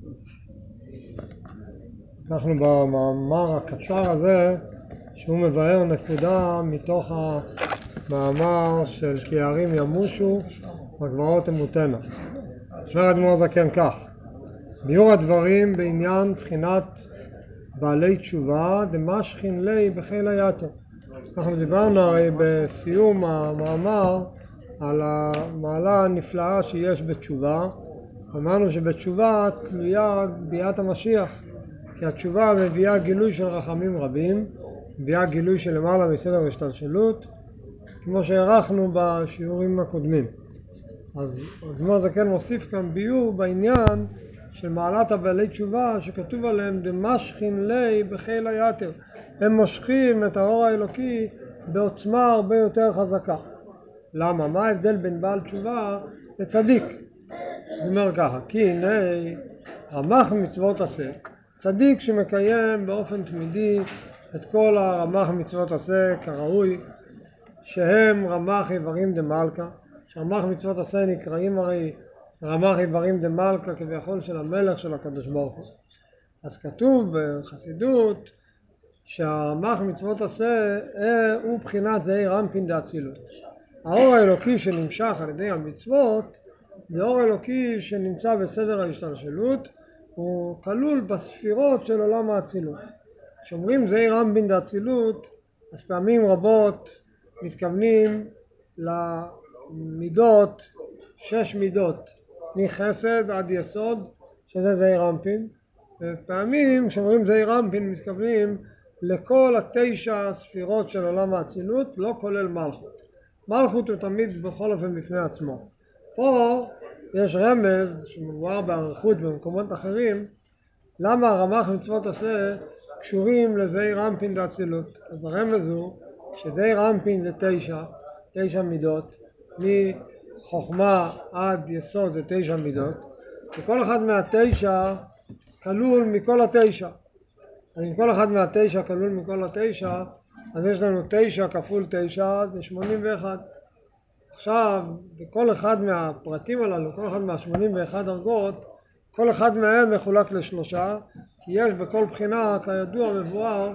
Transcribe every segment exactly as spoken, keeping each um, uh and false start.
אנחנו במאמר הקצר הזה שהוא מבאר נקודה מתוך המאמר של כי הערים ימושו והגבעות תמותנה. אומר האדמו"ר הזקן כך: ביאור הדברים בעניין בחינת בעלי תשובה דמשכין לי בחיל היתר. אנחנו דיברנו הרי בסיום המאמר על המעלה הנפלאה שיש בתשובה. אמרנו שבתשובה תלויה ביאת המשיח, כי התשובה מביאה גילוי של רחמים רבים, מביאה גילוי של למעלה מסדר השתלשלות, כמו שהערכנו בשיעורים הקודמים. אז האדמו"ר הזקן מוסיף כאן ביור בעניין של מעלת הבעלי תשובה שכתוב עליהם דמשכין לי בחיל היתר. הם מושכים את האור האלוקי בעוצמה הרבה יותר חזקה. למה? מה ההבדל בין בעל תשובה לצדיק? זה אומר ככה: כי הנה רמ"ח מצוות עשה, צדיק שמקיים באופן תמידי את כל הרמ"ח מצוות עשה כראוי, שהם רמ"ח איברים דמלכה. שרמ"ח מצוות עשה נקראים הרי רמ"ח איברים דמלכה כביכול של המלך של הקדוש ברוך הוא. אז כתוב בחסידות שהרמ"ח מצוות עשה הוא בחינת זעיר אנפין דאצילות. האור האלוקי שנמשך על ידי המצוות זה אור אלוקי שנמצא בסדר ההשתלשלות, הוא כלול בספירות של עולם האצילות. כשאומרים זעיר אנפין דאצילות, אז פעמים רבות מתכוונים למידות, שש מידות מחסד עד יסוד, שזה זעיר אנפין. ופעמים כשאומרים זעיר אנפין מתכוונים לכל התשע ספירות של עולם האצילות, לא כולל מלכות. מלכות הוא תמיד בכל אופן בפני עצמו. פה יש רמז שמובהר באריכות במקומות אחרים למה רמ"ח מצוות עשה קשורים לזעיר אנפין דאצילות. אז הרמז הוא שזעיר אנפין זה תשע, תשע מידות, מחוכמה עד יסוד זה תשע מידות, וכל אחד מהתשע כלול מכל התשע. אז אם כל אחד מהתשע כלול מכל התשע, אז יש לנו תשע כפול תשע זה שמונים ואחת. עכשיו בכל אחד מהפרטים הללו, כל אחד מה-שמונים ואחת דרגות, כל אחד מהם מחולק לשלושה, כי יש בכל בחינה כידוע מבואר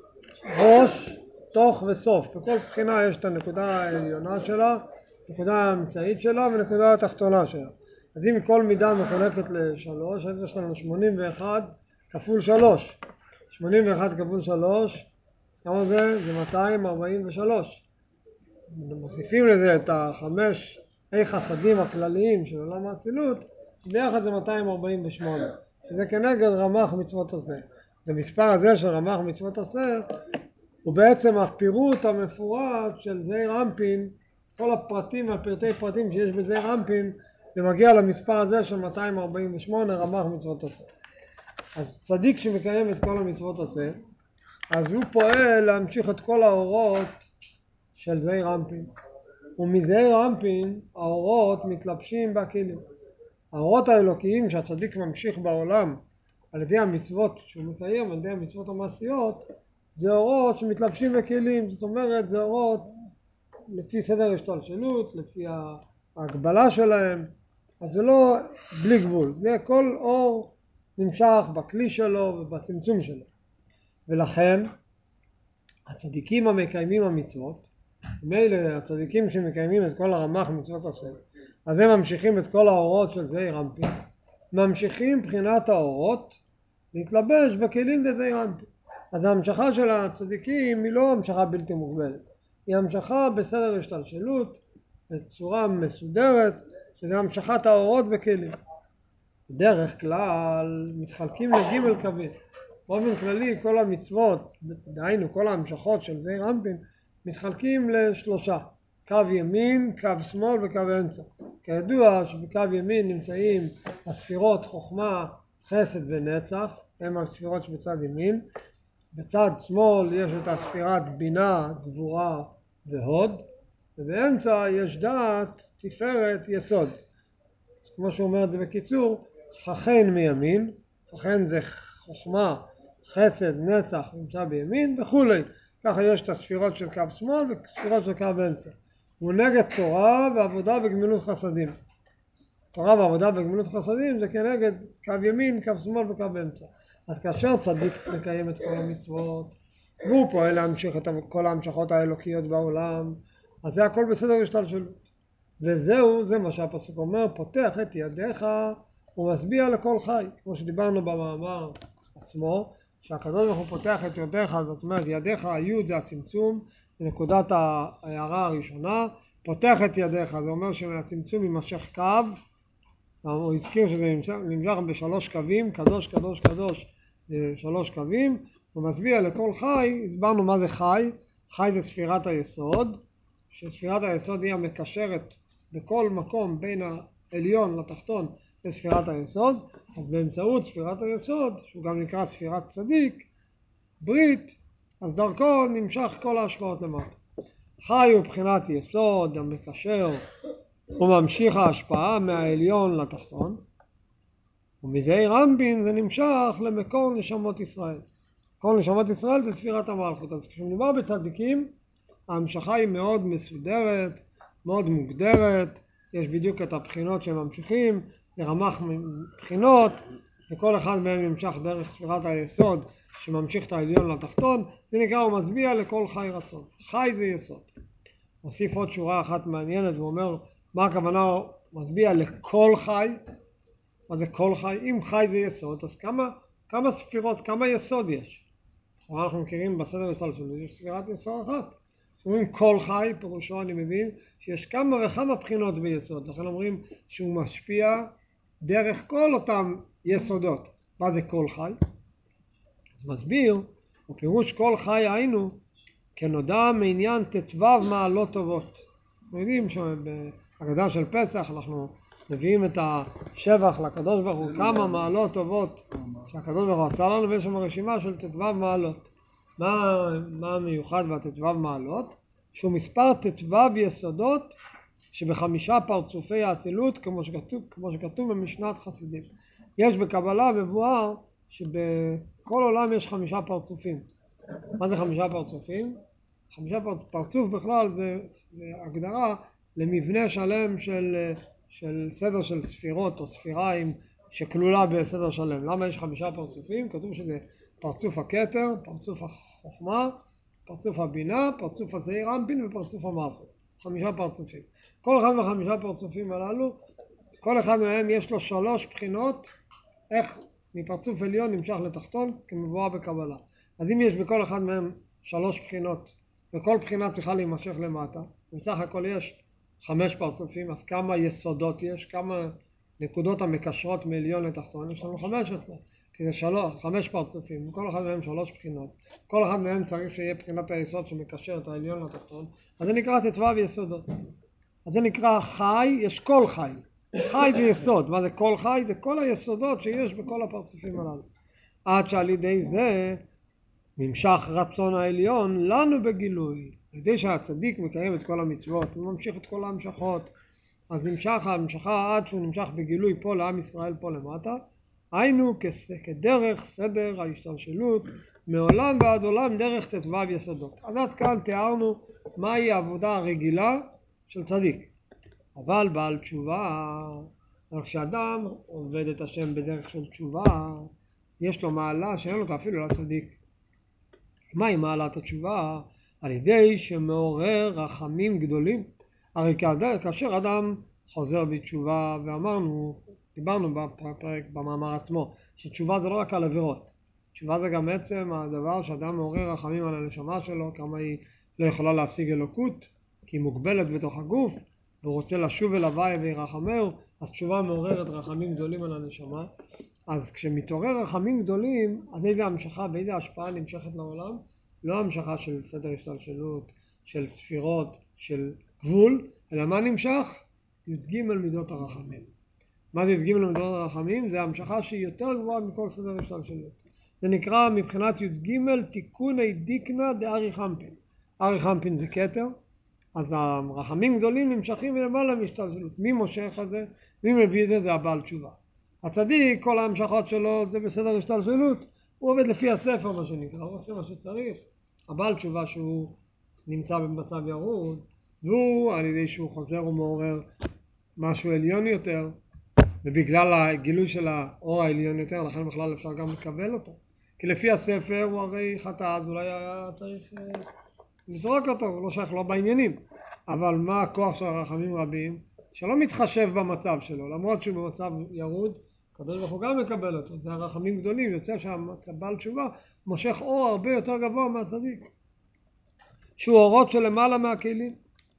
ראש, תוך וסוף. בכל בחינה יש את הנקודה העליונה שלה, נקודה האמצעית שלה ונקודה התחתונה שלה. אז אם כל מידה מחולקת לשלוש, אז יש לנו שמונים ואחת כפול שלוש. שמונים ואחת כפול שלוש, כמה זה? זה מאתיים ארבעים ושלוש. מוסיפים לזה את החמש אי חסדים הכלליים של עולם האצילות, ביחד זה מאתיים ארבעים ושמונה, שזה כנגד רמ"ח מצוות עשה. המספר הזה של רמ"ח מצוות עשה הוא בעצם הפירוט המפורט של זעיר אנפין. כל הפרטים והפרטי פרטים שיש בזעיר אנפין זה מגיע למספר הזה של מאתיים ארבעים ושמונה רמ"ח מצוות עשה. אז צדיק שמקיים את כל המצוות עשה, אז הוא פועל להמשיך את כל האורות של זעיר אנפין, ומזעיר אנפין האורות מתלבשים בכלים. האורות האלוקיים שהצדיק ממשיך בעולם על ידי המצוות שהוא מקיים, על ידי המצוות המעשיות, זה אורות שמתלבשים בכלים. זאת אומרת זה אורות לפי סדר השתלשלות, לפי ההגבלה שלהם. אז זה לא בלי גבול, זה כל אור נמשך בכלי שלו ובצמצום שלו. ולכן הצדיקים המקיימים המצוות, מילא הצדיקים שמקיימים את כל הרמ"ח מצוות עשה, אז הם ממשיכים את כל האורות של זעיר אנפין, ממשיכים בחינת האורות להתלבש בכלים דזעיר אנפין. אז ההמשכה של הצדיקים היא לא המשכה בלתי מוגבלת, היא המשכה בסדר השתלשלות בצורה מסודרת, שזה המשכת האורות בכלים. בדרך כלל מתחלקים לג' קווים. באופן כללי כל המצוות, דהיינו כל ההמשכות של זעיר אנפין, מתחלקים לשלושה: קו ימין, קו שמאל וקו אמצע. כידוע שבקו ימין נמצאים הספירות חוכמה, חסד ונצח, הם הספירות שבצד ימין. בצד שמאל יש את הספירת בינה, גבורה והוד, ובאמצע יש דעת, תפארת, יסוד. כמו שהוא אומר את זה בקיצור, חכן מימין, חכן זה חוכמה, חסד, נצח נמצא בימין וכולי. ככה יש את הספירות של קו שמאל וספירות של קו אמצע. הוא נגד תורה ועבודה וגמילות חסדים. תורה ועבודה וגמילות חסדים זה כנגד קו ימין, קו שמאל וקו באמצע. אז כאשר צדיק מקיים את כל המצוות והוא פועל להמשיך את כל ההמשכות האלוקיות בעולם, אז זה הכל בסדר השתלשלות. וזהו, זה מה שהפסוק אומר, פותח את ידיך ומשביע לכל חי, כמו שדיברנו במאמר עצמו, שהקדוש ברוך הוא פותח את ידיך, זאת אומרת ידיך, היוד זה הצמצום, זה נקודת ההערה הראשונה. פותח את ידיך, זה אומר שמהצמצום יימשך קו, הוא הזכיר שזה נמשך בשלוש קווים, קדוש קדוש קדוש זה שלוש קווים, הוא משביע לכל חי. הסברנו מה זה חי. חי זה ספירת היסוד, שספירת היסוד היא המקשרת בכל מקום בין העליון לתחתון לספירת היסוד. אז באמצעות ספירת היסוד, שהוא גם נקרא ספירת צדיק, ברית, אז דרכו נמשך כל ההשפעות למטה. חי הוא בחינת יסוד המקשר וממשיך ההשפעה מהעליון לתחתון, ומזעיר אנפין זה נמשך למקור נשמות ישראל. מקור נשמות ישראל זה ספירת המלכות. אז כשמדובר בצדיקים, ההמשכה היא מאוד מסודרת, מאוד מוגדרת, יש בדיוק את הבחינות שממשיכים, לרמ"ח בחינות, וכל אחד מהם נמשך דרך ספירת היסוד שממשיך את העליון לתחתון, זה נקרא הוא משביע לכל חי רצון. חי זה יסוד. מוסיף עוד שורה אחת מעניינת ואומר מה הכוונה הוא משביע לכל חי. מה זה כל חי? אם חי זה יסוד, אז כמה, כמה ספירות, כמה יסוד יש? אנחנו מכירים בסדר השתלשלות, יש ספירת יסוד אחת. אומרים כל חי, פירושו אני מבין שיש כמה וכמה בחינות ביסוד, לכן אומרים שהוא משפיע דרך כל אותם יסודות. מה זה כל חי? אז מסביר, ופירוש כל חי היינו כנודע מעניין תתבב מעלות טובות. אנחנו יודעים שבהגדה של פסח אנחנו מביאים את השבח לקדוש ברוך הוא, כמה מעלות טובות שהקדוש ברוך הוא עשה לנו, ויש שם רשימה של תתבב מעלות. מה, מה המיוחד בתתבב מעלות? שהוא מספר תתבב יסודות שבחמישה פרצופי האצילות, כמו שכתוב, כמו שכתוב במשנת חסידים. יש בקבלה מבואר שבכל עולם יש חמישה פרצופים. מה זה חמישה פרצופים? חמישה פרצ... פרצוף בכלל זה הגדרה למבנה שלם של, של סדר של ספירות או ספיריים שכלולה בסדר שלם. למה יש חמישה פרצופים? כתוב שזה פרצוף הכתר, פרצוף החוכמה, פרצוף הבינה, פרצוף הזעיר אנפין ופרצוף המלכות. חמישה פרצופים. כל אחד מהחמישה פרצופים הללו, כל אחד מהם יש לו שלוש בחינות איך מפרצוף עליון נמשך לתחתון כמבואר בקבלה. אז אם יש בכל אחד מהם שלוש בחינות וכל בחינה צריכה להימשך למטה, בסך הכל יש חמש פרצופים, אז כמה יסודות יש, כמה נקודות המקשרות מעליון לתחתון? יש לנו חמש עשרה, כי זה שלוש, חמש פרצופים, כל אחד מהם שלוש בחינות, כל אחד מהם צריך שיהיה בחינת היסוד שמקשר את העליון לתחתון, אז זה נקרא תתבב יסודות. אז זה נקרא חי, יש כל חי. חי זה יסוד. מה זה כל חי? זה כל היסודות שיש בכל הפרצופים הללו. עד שעל ידי זה נמשך רצון העליון לנו בגילוי. על ידי שהצדיק מקיים את כל המצוות וממשיך את כל ההמשכות, אז נמשך ההמשכה עד שהוא נמשך בגילוי פה לעם ישראל פה למטה. היינו כדרך סדר ההשתלשלות מעולם ועד עולם דרך תתבב יסודות. אז עד כאן תיארנו מהי העבודה הרגילה של צדיק. אבל בעל תשובה, כשאדם עובד את השם בדרך של תשובה, יש לו מעלה שאין לו אפילו לצדיק. מהי מעלת התשובה? על ידי שמעורר רחמים גדולים. הרי כאשר אדם חוזר בתשובה, ואמרנו, דיברנו בפרק במאמר עצמו, שתשובה זה לא רק על עבירות. תשובה זה גם עצם הדבר שאדם מעורר רחמים על הנשמה שלו, כמה היא לא יכולה להשיג אלוקות, כי היא מוגבלת בתוך הגוף, והוא רוצה לשוב אל הוואי וירחמהו, אז תשובה מעוררת רחמים גדולים על הנשמה. אז כשמתעורר רחמים גדולים, אז איזה המשכה ואיזה השפעה נמשכת לעולם? לא המשכה של סדר השתלשלות, של ספירות, של גבול, אלא מה נמשך? י"ג מידות הרחמים. מה זה י"ג מידות הרחמים? זה המשכה שהיא יותר גבוהה מכל סדר השתלשלות. זה נקרא מבחינת י"ג תיקוני דיקנה דאריך אנפין. אריך אנפין זה כתר, אז הרחמים גדולים נמשכים למעלה מהשתלשלות. מי מושך את זה? מי מביא את זה? זה הבעל תשובה. הצדיק, כל ההמשכות שלו זה בסדר השתלשלות, הוא עובד לפי הספר מה שנקרא, הוא עושה מה שצריך. הבעל תשובה שהוא נמצא במצב ירוד, והוא על ידי שהוא חוזר ומעורר משהו עליון יותר, ובגלל הגילוי של האור העליון יותר, לכן בכלל אפשר גם לקבל אותו. כי לפי הספר הוא הרי חטא, אז אולי היה צריך לזרוק אותו, הוא לא שייך לא בעניינים. אבל מה הכוח של הרחמים רבים? שלא מתחשב במצב שלו, למרות שהוא במצב ירוד, הקדוש ברוך הוא גם מקבל אותו. זה הרחמים גדולים, יוצא שהבעל תשובה מושך אור הרבה יותר גבוה מהצדיק, שהוא אורות של למעלה מהכלים,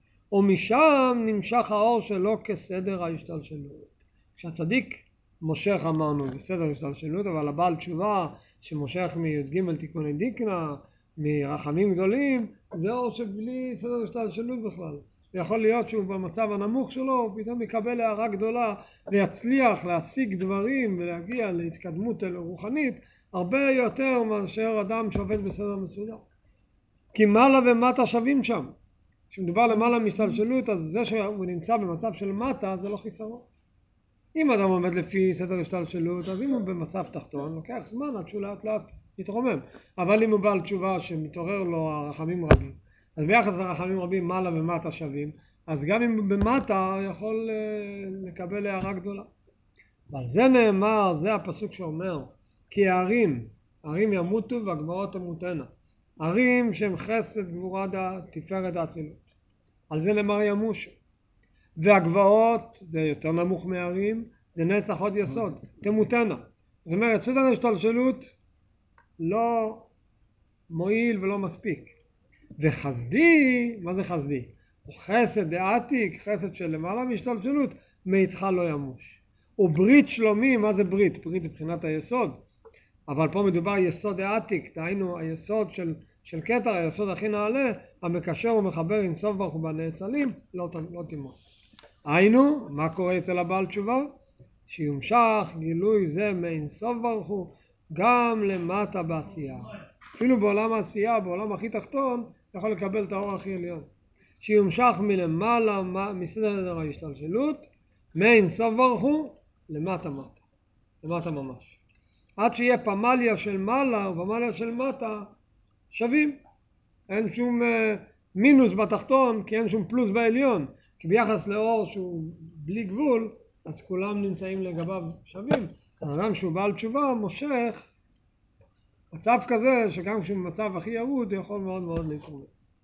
ומשם נמשך האור שלו כסדר ההשתלשלות. כשהצדיק מושך, אמרנו, זה סדר השתלשלות, אבל הבעל תשובה שמושך מי"ג תיקוני דיקנה, מרחמים גדולים, זה אור שבלי סדר השתלשלות בכלל. יכול להיות שהוא במצב הנמוך שלו, הוא פתאום יקבל הערה גדולה ויצליח להשיג דברים ולהגיע להתקדמות רוחנית הרבה יותר מאשר אדם שעובד בסדר מסודר. כי מעלה ומטה שווים שם. כשמדובר למעלה משתלשלות, אז זה שהוא נמצא במצב של מטה זה לא חיסרון. אם אדם עומד לפי סדר השתלשלות, אז אם הוא במצב תחתון, לוקח זמן עד שהוא לאט לאט יתרומם. אבל אם הוא בעל תשובה שמתעורר לו הרחמים רבים, אז ביחס לרחמים רבים מעלה ומטה שווים, אז גם אם במטה יכול לקבל הערה גדולה. אבל זה נאמר, זה הפסוק שאומר, כי הערים, הערים ימותו והגברות תמותנה. ערים שהם חסד גבורה תפארת האצילות. על זה נאמר ימושו. והגבעות, זה יותר נמוך מהערים, זה נצח עוד יסוד, תמותנה. זאת אומרת, סדר השתלשלות לא מועיל ולא מספיק. וחסדי, מה זה חסדי? חסד דעתיק, חסד של למעלה משתלשלות, מאיתך לא ימוש. וברית שלומי, מה זה ברית? ברית מבחינת היסוד. אבל פה מדובר יסוד דעתיק, דהיינו היסוד של, של כתר, היסוד הכי נעלה, המקשר ומחבר אינסוף ברוך הוא בנאצלים, לא, לא תימוס. היינו, מה קורה אצל הבעל תשובה? שיומשך גילוי זה מאינסוף ברוך הוא גם למטה בעשייה. אפילו בעולם העשייה, בעולם הכי תחתון, יכול לקבל את האור הכי עליון. שיומשך מלמעלה, מסדר ההשתלשלות, מאינסוף ברוך הוא למטה מטה. למטה ממש. עד שיהיה פמליה של מעלה ופמליה של מטה שווים. אין שום מינוס בתחתון, כי אין שום פלוס בעליון. כי ביחס לאור שהוא בלי גבול, אז כולם נמצאים לגביו שווים. האדם שהוא בעל תשובה מושך מצב כזה שגם כשהוא במצב הכי ירוד יכול מאוד מאוד להתרומם.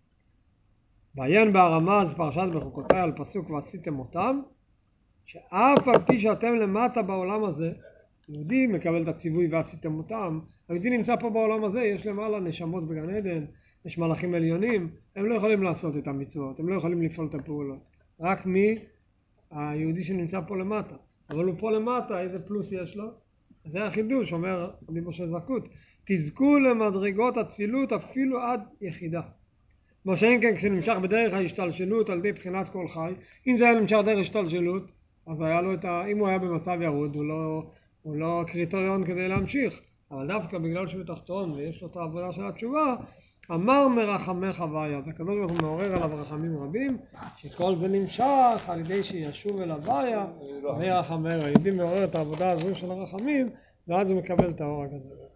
בעיין בהרמז פרשת בחוקותיי על פסוק ועשיתם אותם, שאף על פי שאתם למטה בעולם הזה, יהודי מקבל את הציווי ועשיתם אותם, היהודי נמצא פה בעולם הזה, יש למעלה נשמות בגן עדן, יש מלאכים עליונים, הם לא יכולים לעשות את המצוות, הם לא יכולים לפעול את הפעולות. רק מי? היהודי שנמצא פה למטה. אבל הוא פה למטה, איזה פלוס יש לו? זה החידוש, אומר רבי משה זקוט, תזכו למדרגות אצילות אפילו עד יחידה. כמו שאין כן כשנמשך בדרך ההשתלשלות על ידי בחינת כל חי, אם זה היה נמשך דרך השתלשלות, אז היה לו את ה... אם הוא היה במצב ירוד, הוא לא, הוא לא קריטריון כדי להמשיך. אבל דווקא בגלל שהוא תחתון ויש לו את העבודה של התשובה, אמר מרחמך הוויה. אז הקדוש ברוך הוא מעורר עליו רחמים רבים, שכל זה נמשך על ידי שישוב אל הוויה, מרחמך. היהודי מעורר את העבודה הזו של הרחמים, ואז הוא מקבל את האור הגדול.